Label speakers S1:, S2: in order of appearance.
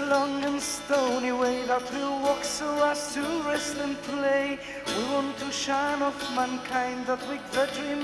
S1: long and stony way that we'll walk so as to rest and play. We want to shine off mankind that we the dream